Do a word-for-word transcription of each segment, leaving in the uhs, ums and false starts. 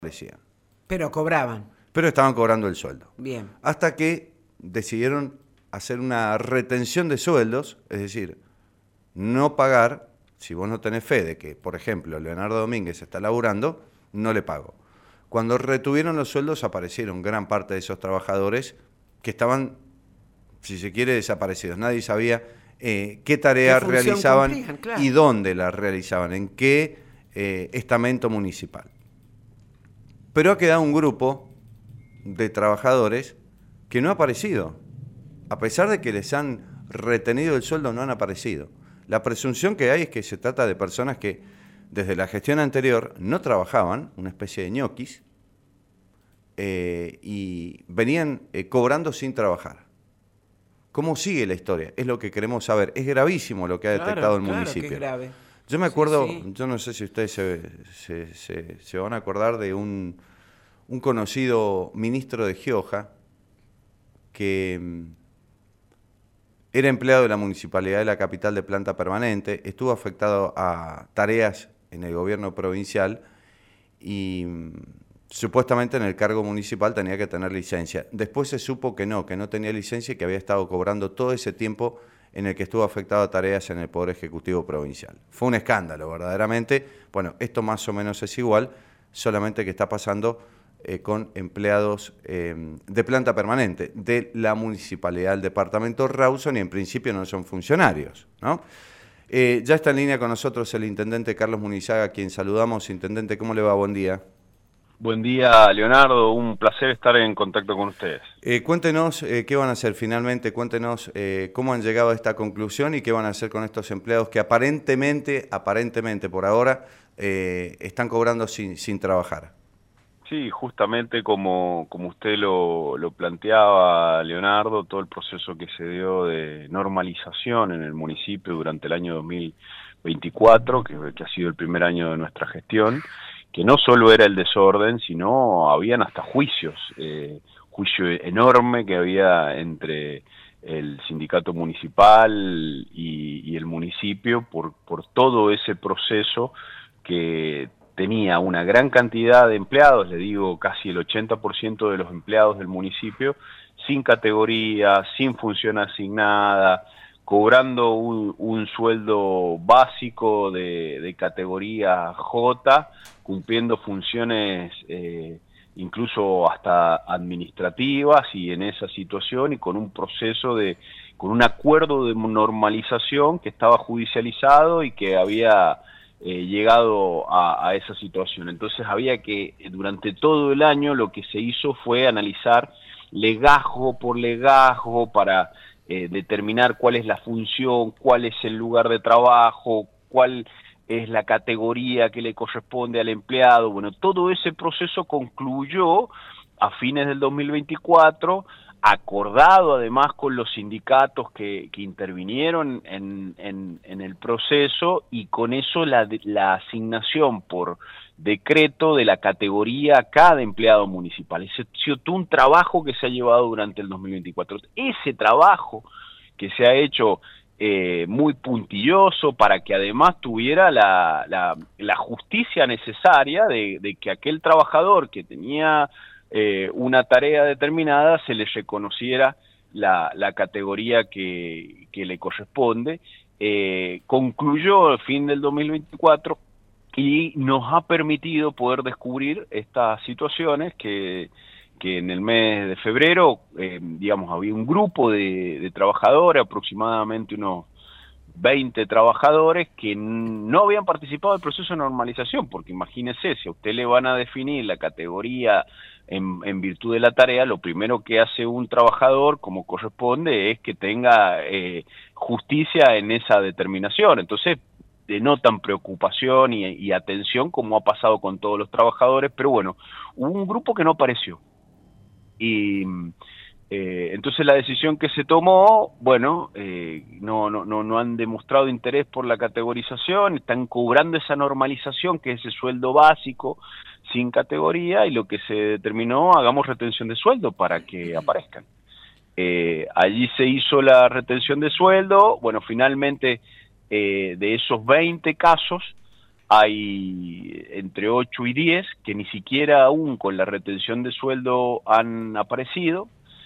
Parecían. Pero cobraban. Pero estaban cobrando el sueldo. Bien. Hasta que decidieron hacer una retención de sueldos, es decir, no pagar, si vos no tenés fe de que, por ejemplo, Leonardo Domínguez está laburando, no le pago. Cuando retuvieron los sueldos aparecieron gran parte de esos trabajadores que estaban, si se quiere, desaparecidos. Nadie sabía eh, qué tareas ¿Qué función realizaban cumplían? Claro. y dónde las realizaban, en qué eh, estamento municipal. Pero ha quedado un grupo de trabajadores que no ha aparecido. A pesar de que les han retenido el sueldo, no han aparecido. La presunción que hay es que se trata de personas que desde la gestión anterior no trabajaban, una especie de ñoquis, eh, y venían eh, cobrando sin trabajar. ¿Cómo sigue la historia? Es lo que queremos saber. Es gravísimo lo que ha detectado Claro, el claro municipio. que es grave. Yo me acuerdo, Sí, sí. yo no sé si ustedes se, se, se, se van a acordar de un, un conocido ministro de Gioja que mm, era empleado de la Municipalidad de la capital de planta permanente, estuvo afectado a tareas en el gobierno provincial y mm, supuestamente en el cargo municipal tenía que tener licencia. Después se supo que no, que no tenía licencia y que había estado cobrando todo ese tiempo en el que estuvo afectado a tareas en el Poder Ejecutivo Provincial. Fue un escándalo, verdaderamente. Bueno, esto más o menos es igual, solamente que está pasando eh, con empleados eh, de planta permanente de la Municipalidad del Departamento Rawson y en principio no son funcionarios, ¿no? Eh, ya está en línea con nosotros el Intendente Carlos Munizaga, a quien saludamos. Intendente, ¿cómo le va? Buen día. Buen día, Leonardo. Un placer estar en contacto con ustedes. Eh, cuéntenos eh, qué van a hacer finalmente, cuéntenos eh, cómo han llegado a esta conclusión y qué van a hacer con estos empleados que aparentemente, aparentemente por ahora, eh, están cobrando sin, sin trabajar. Sí, justamente como, como usted lo, lo planteaba, Leonardo, todo el proceso que se dio de normalización en el municipio durante el año dos mil veinticuatro, que, que ha sido el primer año de nuestra gestión, que no solo era el desorden, sino habían hasta juicios, eh, juicio enorme que había entre el sindicato municipal y, y el municipio por, por todo ese proceso que tenía una gran cantidad de empleados, le digo casi el ochenta por ciento de los empleados del municipio, sin categoría, sin función asignada, cobrando un, un sueldo básico de, de categoría J, cumpliendo funciones eh, incluso hasta administrativas y en esa situación y con un proceso de, con un acuerdo de normalización que estaba judicializado y que había eh, llegado a, a esa situación. Entonces había que, durante todo el año lo que se hizo fue analizar legajo por legajo para Eh, determinar cuál es la función, cuál es el lugar de trabajo, cuál es la categoría que le corresponde al empleado. Bueno, todo ese proceso concluyó a fines del dos mil veinticuatro, acordado además con los sindicatos que, que intervinieron en, en, en el proceso, y con eso la, la asignación por decreto de la categoría a cada empleado municipal. Ese ha sido todo un trabajo que se ha llevado durante el dos mil veinticuatro. Ese trabajo que se ha hecho eh, muy puntilloso para que además tuviera la, la, la justicia necesaria de, de que aquel trabajador que tenía eh, una tarea determinada se le reconociera la, la categoría que, que le corresponde. Eh, concluyó el fin del dos mil veinticuatro y nos ha permitido poder descubrir estas situaciones que, que en el mes de febrero, eh, digamos, había un grupo de, de trabajadores, aproximadamente unos veinte trabajadores, que no habían participado del proceso de normalización, porque imagínese, si a usted le van a definir la categoría en, en virtud de la tarea, lo primero que hace un trabajador, como corresponde, es que tenga eh, justicia en esa determinación. Entonces, denotan preocupación y, y atención, como ha pasado con todos los trabajadores, pero bueno, hubo un grupo que no apareció. Y eh, entonces la decisión que se tomó, bueno, eh, no, no, no, no han demostrado interés por la categorización, están cobrando esa normalización, que es ese sueldo básico, sin categoría, y lo que se determinó, hagamos retención de sueldo para que aparezcan. Eh, allí se hizo la retención de sueldo, bueno, finalmente... Eh, de esos veinte casos, hay entre ocho y diez que ni siquiera aún con la retención de sueldo han aparecido.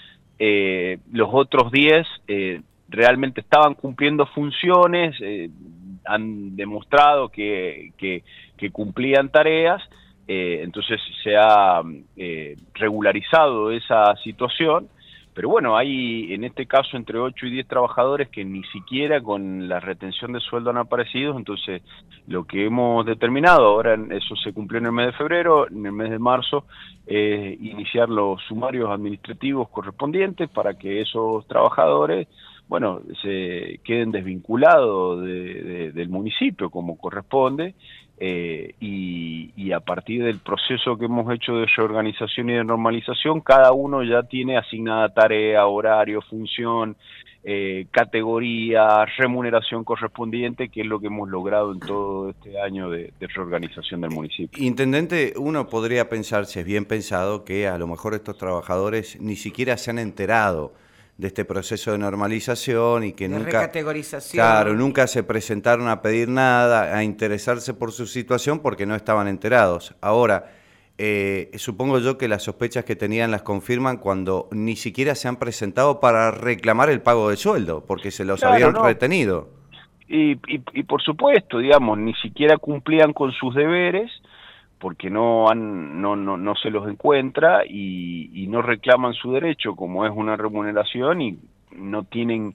Eh, los otros diez eh, realmente estaban cumpliendo funciones, eh, han demostrado que, que, que cumplían tareas, eh, entonces se ha eh, regularizado esa situación. Pero bueno, hay en este caso entre ocho y diez trabajadores que ni siquiera con la retención de sueldo han aparecido. Entonces lo que hemos determinado, ahora eso se cumplió en el mes de febrero, en el mes de marzo, es iniciar los sumarios administrativos correspondientes para que esos trabajadores, bueno, se queden desvinculados de, de, del municipio como corresponde. Eh, y, y a partir del proceso que hemos hecho de reorganización y de normalización, cada uno ya tiene asignada tarea, horario, función, eh, categoría, remuneración correspondiente, que es lo que hemos logrado en todo este año de, de reorganización del municipio. Intendente, uno podría pensar, si es bien pensado, que a lo mejor estos trabajadores ni siquiera se han enterado de este proceso de normalización y que de nunca, recategorización. claro, nunca se presentaron a pedir nada, a interesarse por su situación porque no estaban enterados. Ahora, eh, supongo yo que las sospechas que tenían las confirman cuando ni siquiera se han presentado para reclamar el pago de sueldo, porque se los Claro, habían no. retenido. Y, y, y por supuesto, digamos, ni siquiera cumplían con sus deberes, porque no han no no no se los encuentra y, y no reclaman su derecho como es una remuneración y no tienen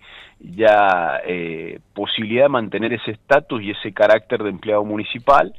ya eh, posibilidad de mantener ese estatus y ese carácter de empleado municipal.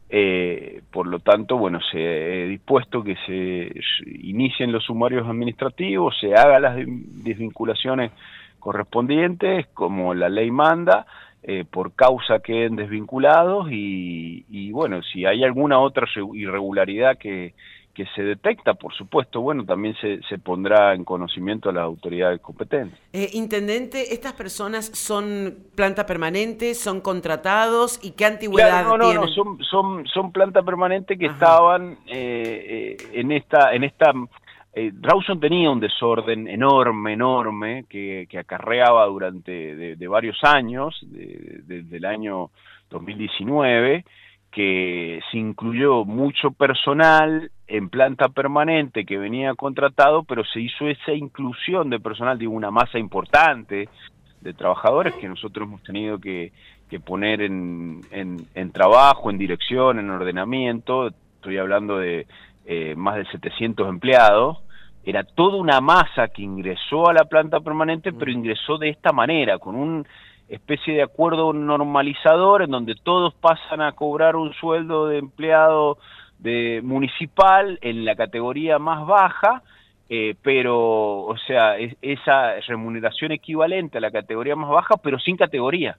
Eh, por lo tanto, bueno, se ha dispuesto que se inicien los sumarios administrativos, se hagan las desvinculaciones correspondientes como la ley manda. Eh, por causa queden desvinculados y, y bueno, si hay alguna otra irregularidad que, que se detecta, por supuesto, bueno, también se, se pondrá en conocimiento a las autoridades competentes. Eh, Intendente, ¿estas personas son planta permanente, son contratados y qué antigüedad claro, no, no, tienen? No, son, son, son planta permanente que Ajá. estaban eh, eh, en esta... En esta Eh, Rawson tenía un desorden enorme, enorme, que, que acarreaba durante de, de varios años, de, de, desde el año dos mil diecinueve, que se incluyó mucho personal en planta permanente que venía contratado, pero se hizo esa inclusión de personal, digo, una masa importante de trabajadores que nosotros hemos tenido que, que poner en, en, en trabajo, en dirección, en ordenamiento. Estoy hablando de eh, más de setecientos empleados. Era toda una masa que ingresó a la planta permanente, pero ingresó de esta manera, con una especie de acuerdo normalizador en donde todos pasan a cobrar un sueldo de empleado de municipal en la categoría más baja, eh, pero, o sea, es, esa remuneración equivalente a la categoría más baja, pero sin categoría.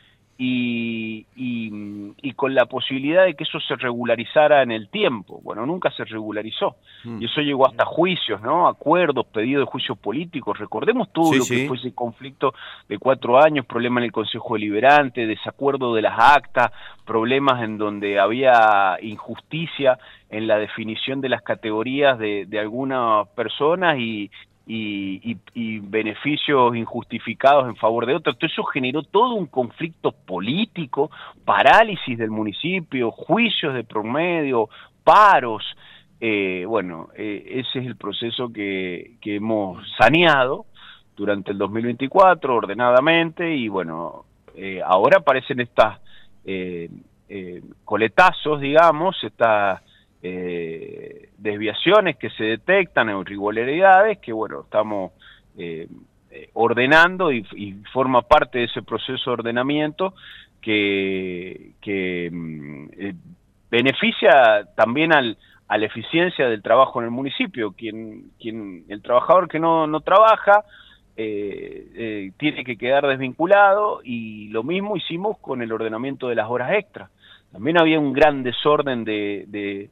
Y, y, y con la posibilidad de que eso se regularizara en el tiempo. Bueno, nunca se regularizó. Mm. Y eso llegó hasta juicios, ¿no? Acuerdos, pedidos de juicios políticos. Recordemos todo sí, lo que sí. fue ese conflicto de cuatro años, problema en el Consejo Deliberante, desacuerdo de las actas, problemas en donde había injusticia en la definición de las categorías de, de algunas personas y Y, y, y beneficios injustificados en favor de otros. Entonces eso generó todo un conflicto político, parálisis del municipio, juicios de promedio, paros. Eh, bueno, eh, ese es el proceso que, que hemos saneado durante el dos mil veinticuatro ordenadamente y bueno, eh, ahora aparecen estas eh, eh, coletazos, digamos, estas Eh, desviaciones que se detectan en irregularidades que bueno estamos eh, ordenando y, y forma parte de ese proceso de ordenamiento que, que eh, beneficia también al, a la eficiencia del trabajo en el municipio. Quien, quien el trabajador que no, no trabaja eh, eh, tiene que quedar desvinculado y lo mismo hicimos con el ordenamiento de las horas extras. También había un gran desorden de, de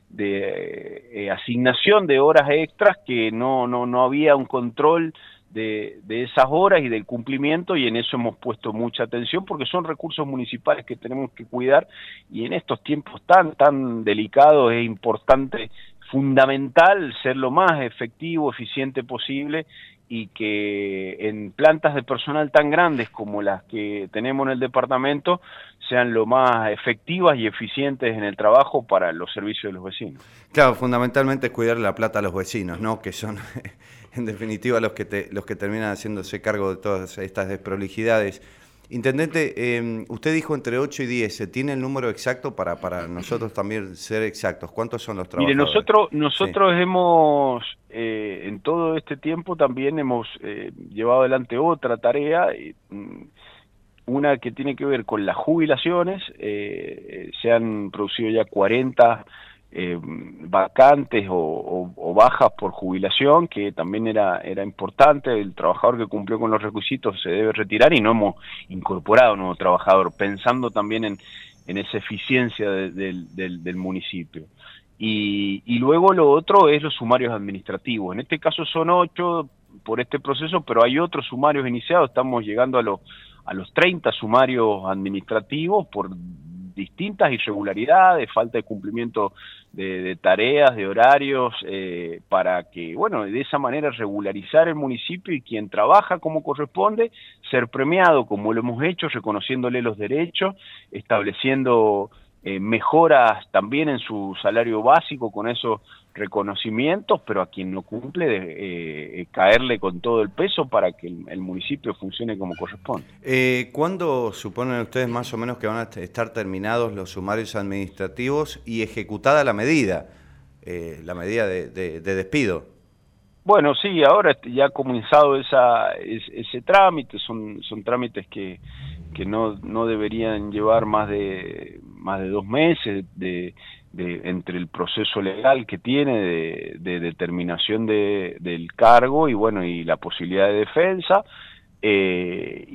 de eh, asignación de horas extras que no, no, no había un control de, de esas horas y del cumplimiento y en eso hemos puesto mucha atención porque son recursos municipales que tenemos que cuidar y en estos tiempos tan, tan delicados es importante fundamental ser lo más efectivo, eficiente posible, y que en plantas de personal tan grandes como las que tenemos en el departamento sean lo más efectivas y eficientes en el trabajo para los servicios de los vecinos. Claro, fundamentalmente es cuidar la plata a los vecinos, ¿no? Que son en definitiva los que te, los que terminan haciéndose cargo de todas estas desprolijidades. Intendente, eh, usted dijo entre ocho y diez, ¿se tiene el número exacto para, para nosotros también ser exactos? ¿Cuántos son los trabajadores? Mire, nosotros, nosotros sí. hemos, eh, en todo este tiempo también hemos eh, llevado adelante otra tarea, eh, una que tiene que ver con las jubilaciones. Eh, se han producido ya cuarenta eh, vacantes o, o, o bajas por jubilación, que también era, era importante. El trabajador que cumplió con los requisitos se debe retirar y no hemos incorporado un nuevo trabajador, pensando también en, en esa eficiencia de, de, del, del municipio. Y, y luego lo otro es los sumarios administrativos. En este caso son ocho por este proceso, pero hay otros sumarios iniciados. Estamos llegando a los, a los treinta sumarios administrativos por distintas irregularidades, falta de cumplimiento de, de tareas, de horarios, eh, para que, bueno, de esa manera regularizar el municipio y quien trabaja como corresponde, ser premiado como lo hemos hecho, reconociéndole los derechos, estableciendo eh, mejoras también en su salario básico con esos reconocimientos, pero a quien no cumple, de, eh, caerle con todo el peso para que el, el municipio funcione como corresponde. Eh, ¿Cuándo suponen ustedes más o menos que van a estar terminados los sumarios administrativos y ejecutada la medida, eh, la medida de, de, de despido? Bueno, sí, ahora ya ha comenzado esa, ese, ese trámite, son, son trámites que, que no, no deberían llevar más de, más de dos meses de, de, entre el proceso legal que tiene de, de determinación de, del cargo y bueno, y la posibilidad de defensa, eh,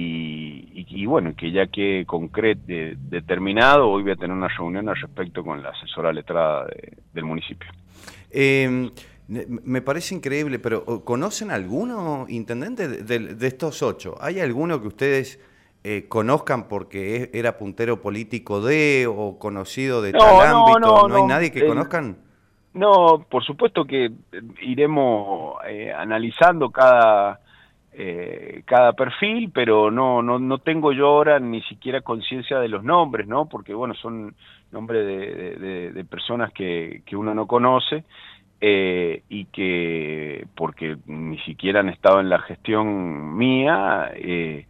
y, y, y bueno, que ya quede concreto, de, determinado. Hoy voy a tener una reunión al respecto con la asesora letrada de, del municipio. Eh, Me parece increíble, pero ¿conocen alguno, intendente, de, de estos ocho? ¿Hay alguno que ustedes eh, conozcan porque era puntero político de o conocido de no, tal no, ámbito? ¿No, no hay nadie que eh, conozcan? No, por supuesto que iremos eh, analizando cada, eh, cada perfil, pero no, no, no tengo yo ahora ni siquiera conciencia de los nombres, ¿no? Porque, bueno, son nombres de, de, de personas que, que uno no conoce. Eh, y que porque ni siquiera han estado en la gestión mía, eh,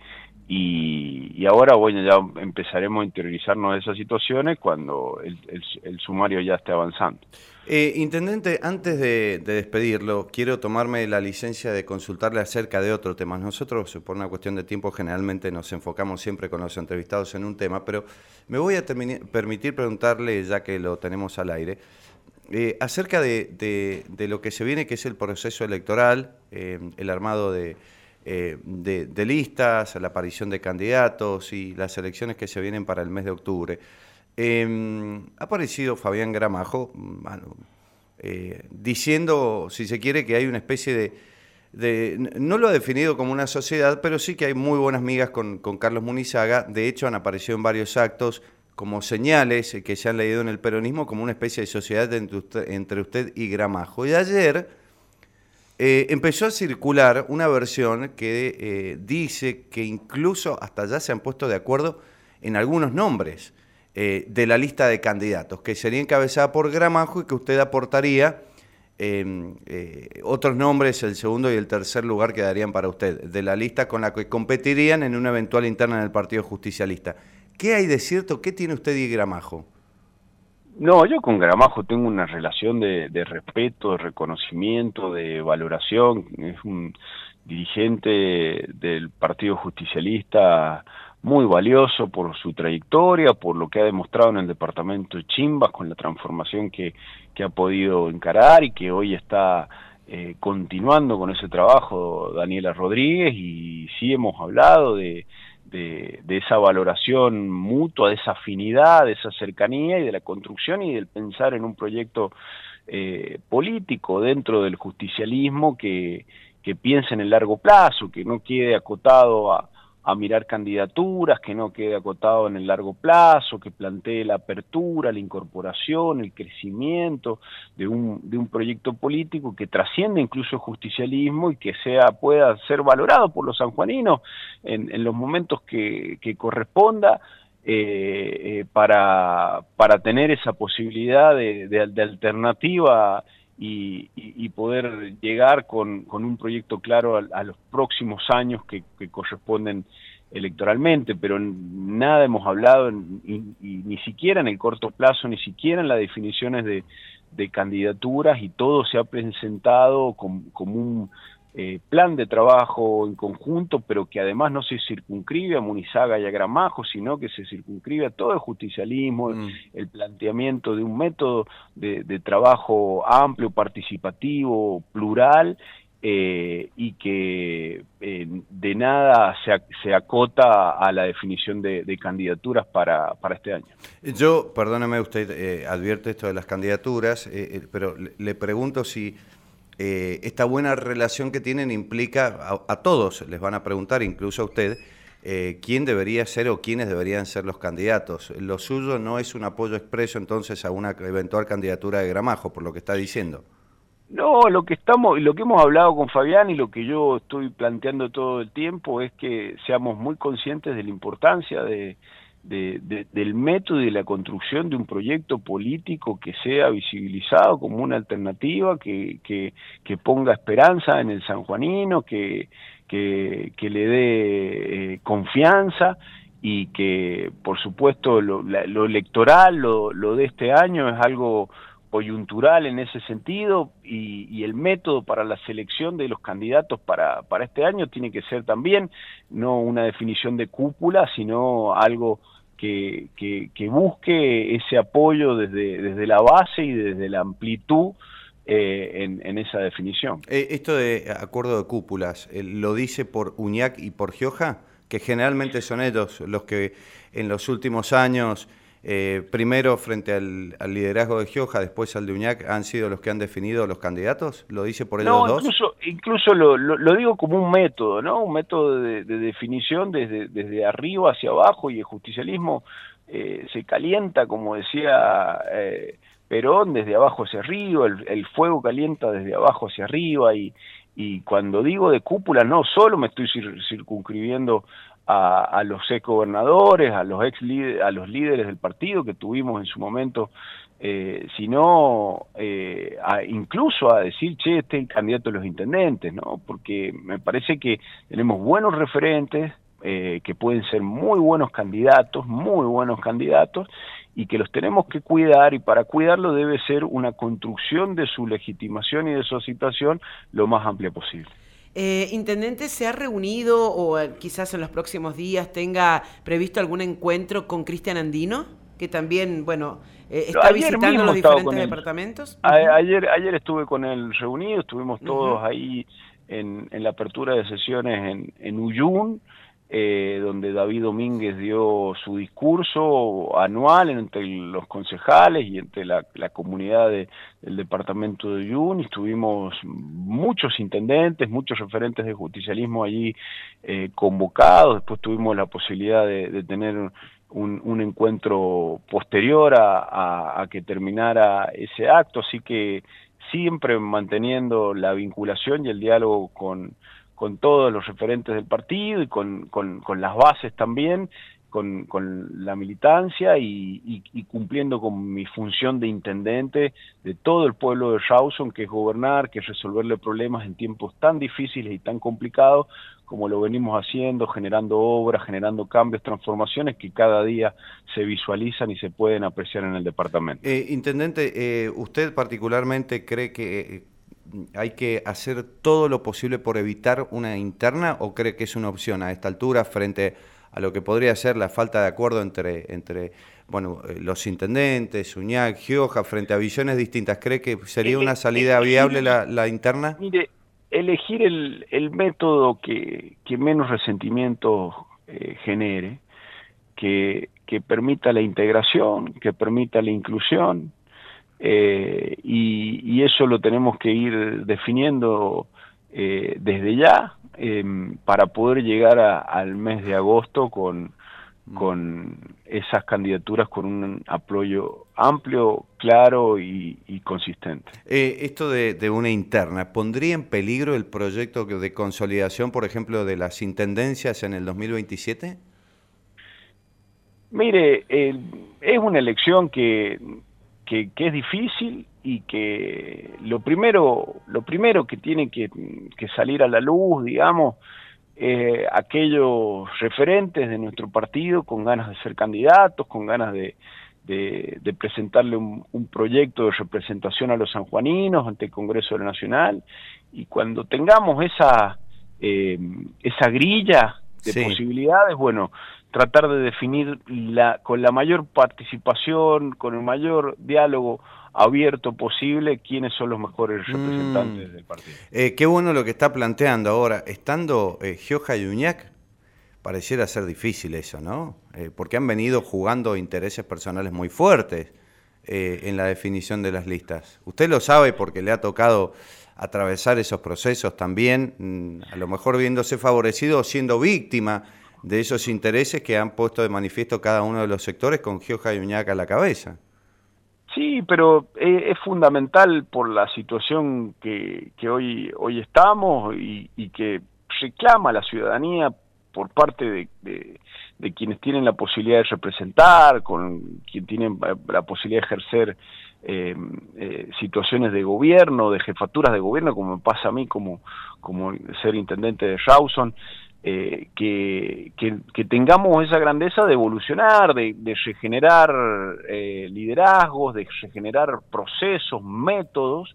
y, y ahora bueno, ya empezaremos a interiorizarnos de esas situaciones cuando el, el, el sumario ya esté avanzando. Eh, Intendente, antes de, de despedirlo, quiero tomarme la licencia de consultarle acerca de otro tema. Nosotros, por una cuestión de tiempo, generalmente nos enfocamos siempre con los entrevistados en un tema, pero me voy a permitir preguntarle, ya que lo tenemos al aire, Eh, acerca de, de, de lo que se viene, que es el proceso electoral, eh, el armado de, eh, de, de listas, la aparición de candidatos y las elecciones que se vienen para el mes de octubre. Eh, ha aparecido Fabián Gramajo, bueno, eh, diciendo, si se quiere, que hay una especie de, de... No lo ha definido como una sociedad, pero sí que hay muy buenas migas con, con Carlos Munizaga. De hecho, han aparecido en varios actos como señales que se han leído en el peronismo como una especie de sociedad entre usted, entre usted y Gramajo. Y ayer eh, empezó a circular una versión que eh, dice que incluso hasta ya se han puesto de acuerdo en algunos nombres eh, de la lista de candidatos, que sería encabezada por Gramajo y que usted aportaría eh, eh, otros nombres, el segundo y el tercer lugar quedarían para usted, de la lista con la que competirían en una eventual interna en el Partido Justicialista. ¿Qué hay de cierto? ¿Qué tiene usted y Gramajo? No, yo con Gramajo tengo una relación de, de respeto, de reconocimiento, de valoración. Es un dirigente del Partido Justicialista muy valioso por su trayectoria, por lo que ha demostrado en el departamento de Chimbas, con la transformación que, que ha podido encarar y que hoy está eh, continuando con ese trabajo Daniela Rodríguez, y sí hemos hablado de De, de esa valoración mutua, de esa afinidad, de esa cercanía y de la construcción y del pensar en un proyecto eh, político dentro del justicialismo que, que piense en el largo plazo, que no quede acotado a, a mirar candidaturas, que no quede acotado en el largo plazo, que plantee la apertura, la incorporación, el crecimiento de un, de un proyecto político que trasciende incluso el justicialismo y que sea, pueda ser valorado por los sanjuaninos en, en los momentos que, que corresponda, eh, eh, para, para tener esa posibilidad de, de, de alternativa Y, y, y poder llegar con, con un proyecto claro a, a los próximos años que, que corresponden electoralmente, pero nada hemos hablado, ni, ni siquiera en el corto plazo, ni siquiera en las definiciones de, de candidaturas, y todo se ha presentado como, como un eh, plan de trabajo en conjunto, pero que además no se circunscribe a Munizaga y a Gramajo, sino que se circunscribe a todo el justicialismo, mm. el planteamiento de un método de, de trabajo amplio, participativo, plural, eh, y que eh, de nada se, se acota a la definición de, de candidaturas para, para este año. Yo, perdóneme, usted eh, advierte esto de las candidaturas, eh, eh, pero le, le pregunto si Eh, esta buena relación que tienen implica, a, a todos les van a preguntar, incluso a usted, eh, quién debería ser o quiénes deberían ser los candidatos. Lo suyo no es un apoyo expreso entonces a una eventual candidatura de Gramajo, por lo que está diciendo. No, lo que estamos, lo que hemos hablado con Fabián y lo que yo estoy planteando todo el tiempo es que seamos muy conscientes de la importancia de De, de, del método y de la construcción de un proyecto político que sea visibilizado como una alternativa, que, que, que ponga esperanza en el sanjuanino, que, que, que le dé eh, confianza, y que por supuesto lo, la, lo electoral, lo, lo de este año es algo coyuntural en ese sentido, y, y el método para la selección de los candidatos para, para este año tiene que ser también no una definición de cúpula, sino algo que, que, que busque ese apoyo desde, desde la base y desde la amplitud eh, en, en esa definición. Eh, esto de acuerdo de cúpulas, eh, ¿lo dice por Uñac y por Gioja? Que generalmente son ellos los que en los últimos años, Eh, primero frente al, al liderazgo de Gioja, después al de Uñac, han sido los que han definido los candidatos. ¿Lo dice por ellos no, dos? Incluso, incluso lo, lo, lo digo como un método, ¿no? Un método de, de definición desde, desde arriba hacia abajo, y el justicialismo eh, se calienta, como decía eh, Perón, desde abajo hacia arriba, el, el fuego calienta desde abajo hacia arriba, y, y cuando digo de cúpula no solo me estoy cir circunscribiendo A, a los ex gobernadores, a los ex líderes, a los líderes del partido que tuvimos en su momento, eh, sino eh, a, incluso a decir, che, este es el candidato de los intendentes, ¿no? Porque me parece que tenemos buenos referentes, eh, que pueden ser muy buenos candidatos, muy buenos candidatos, y que los tenemos que cuidar, y para cuidarlo debe ser una construcción de su legitimación y de su situación lo más amplia posible. Eh, Intendente, ¿se ha reunido o eh, quizás en los próximos días tenga previsto algún encuentro con Cristian Andino? Que también, bueno, eh, está ayer visitando los diferentes departamentos. A, ayer, ayer estuve con él reunido, estuvimos todos uh-huh. ahí en, en la apertura de sesiones en, en Uyún, eh, donde David Domínguez dio su discurso anual entre los concejales y entre la, la comunidad de, del departamento de Uyún, y estuvimos muchos intendentes, muchos referentes de justicialismo allí eh, convocados. Después tuvimos la posibilidad de, de tener un, un encuentro posterior a, a, a que terminara ese acto, así que siempre manteniendo la vinculación y el diálogo con con todos los referentes del partido y con, con, con las bases también, con, con la militancia, y, y, y cumpliendo con mi función de intendente de todo el pueblo de Rawson, que es gobernar, que es resolverle problemas en tiempos tan difíciles y tan complicados como lo venimos haciendo, generando obras, generando cambios, transformaciones que cada día se visualizan y se pueden apreciar en el departamento. Eh, intendente, eh, ¿usted particularmente cree que Eh... hay que hacer todo lo posible por evitar una interna, o cree que es una opción a esta altura frente a lo que podría ser la falta de acuerdo entre, entre bueno, los intendentes, Uñac, Gioja, frente a visiones distintas? ¿Cree que sería una salida viable la, la interna? Mire, elegir el, el método que, que menos resentimiento eh, genere, que, que permita la integración, que permita la inclusión, Eh, y, y eso lo tenemos que ir definiendo eh, desde ya, eh, para poder llegar a, al mes de agosto con, con esas candidaturas con un apoyo amplio, claro y, y consistente. Eh, esto de, de una interna, ¿pondría en peligro el proyecto de consolidación, por ejemplo, de las intendencias en el dos mil veintisiete? Mire, eh, es una elección que, que, que es difícil y que lo primero, lo primero que tiene que, que salir a la luz, digamos, eh, aquellos referentes de nuestro partido con ganas de ser candidatos, con ganas de, de, de presentarle un, un proyecto de representación a los sanjuaninos ante el Congreso de la Nacional, y cuando tengamos esa, eh, esa grilla de sí. posibilidades, bueno, tratar de definir la, con la mayor participación, con el mayor diálogo abierto posible, quiénes son los mejores representantes mm. del partido. Eh, qué bueno lo que está planteando ahora. Estando eh, Gioja y Uñac, pareciera ser difícil eso, ¿no? Eh, porque han venido jugando intereses personales muy fuertes eh, en la definición de las listas. Usted lo sabe porque le ha tocado atravesar esos procesos también, mmm, a lo mejor viéndose favorecido o siendo víctima de esos intereses que han puesto de manifiesto cada uno de los sectores con Gioja y Uñac a la cabeza. Sí, pero es, es fundamental por la situación que, que hoy, hoy estamos y, y que reclama la ciudadanía por parte de, de, de quienes tienen la posibilidad de representar, con quien tienen la posibilidad de ejercer eh, eh, situaciones de gobierno, de jefaturas de gobierno, como me pasa a mí como, como ser intendente de Rawson. Eh, que, que, que tengamos esa grandeza de evolucionar, de, de regenerar eh, liderazgos, de regenerar procesos, métodos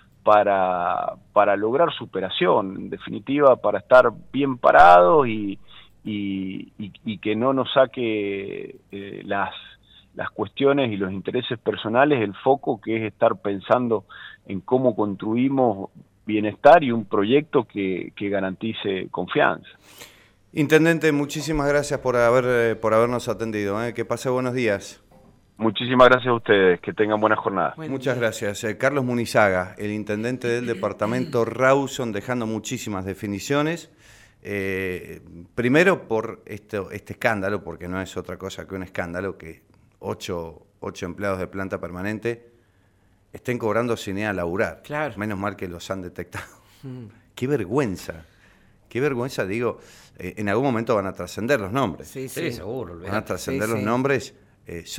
para, para lograr superación, en definitiva para estar bien parados y, y, y, y que no nos saque eh, las, las cuestiones y los intereses personales el foco, que es estar pensando en cómo construimos bienestar y un proyecto que, que garantice confianza. Intendente, muchísimas gracias por haber por habernos atendido. ¿eh? Que pase buenos días. Muchísimas gracias a ustedes, que tengan buena jornada. Buen Muchas día. gracias. Eh, Carlos Munizaga, el intendente del departamento Rawson, dejando muchísimas definiciones. Eh, primero por esto, este escándalo, porque no es otra cosa que un escándalo, que ocho, ocho empleados de planta permanente estén cobrando sin ir a laburar. Claro. Menos mal que los han detectado. Mm. Qué vergüenza. Qué vergüenza, digo, eh, en algún momento van a trascender los nombres. Sí, sí, sí seguro. Van a trascender sí, los sí. nombres. Eh,